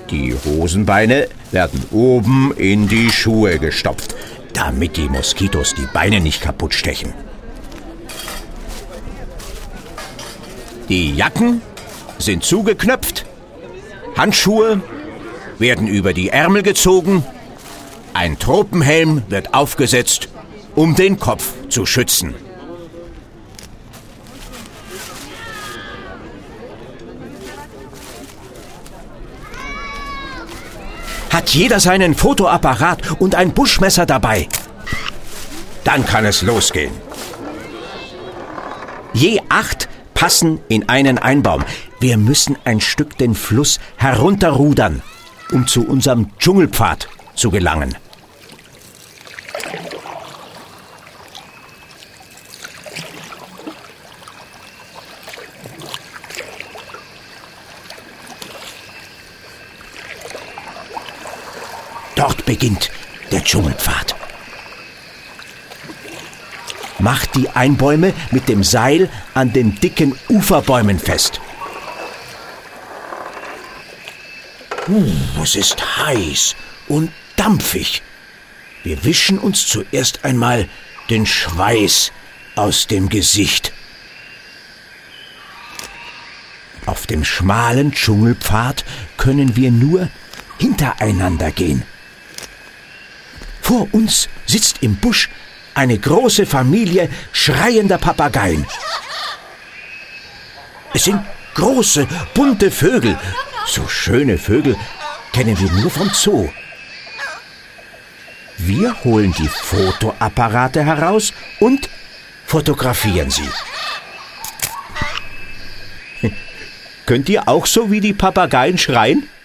Die Hosenbeine werden oben in die Schuhe gestopft, damit die Moskitos die Beine nicht kaputt stechen. Die Jacken sind zugeknöpft, Handschuhe werden über die Ärmel gezogen, ein Tropenhelm wird aufgesetzt, um den Kopf zu schützen. Hat jeder seinen Fotoapparat und ein Buschmesser dabei? Dann kann es losgehen. Je 8 passen in einen Einbaum. Wir müssen ein Stück den Fluss herunterrudern, um zu unserem Dschungelpfad zu gelangen. Dort beginnt der Dschungelpfad. Macht die Einbäume mit dem Seil an den dicken Uferbäumen fest. Es ist heiß und dampfig. Wir wischen uns zuerst einmal den Schweiß aus dem Gesicht. Auf dem schmalen Dschungelpfad können wir nur hintereinander gehen. Vor uns sitzt im Busch eine große Familie schreiender Papageien. Es sind große, bunte Vögel. So schöne Vögel kennen wir nur vom Zoo. Wir holen die Fotoapparate heraus und fotografieren sie. Könnt ihr auch so wie die Papageien schreien?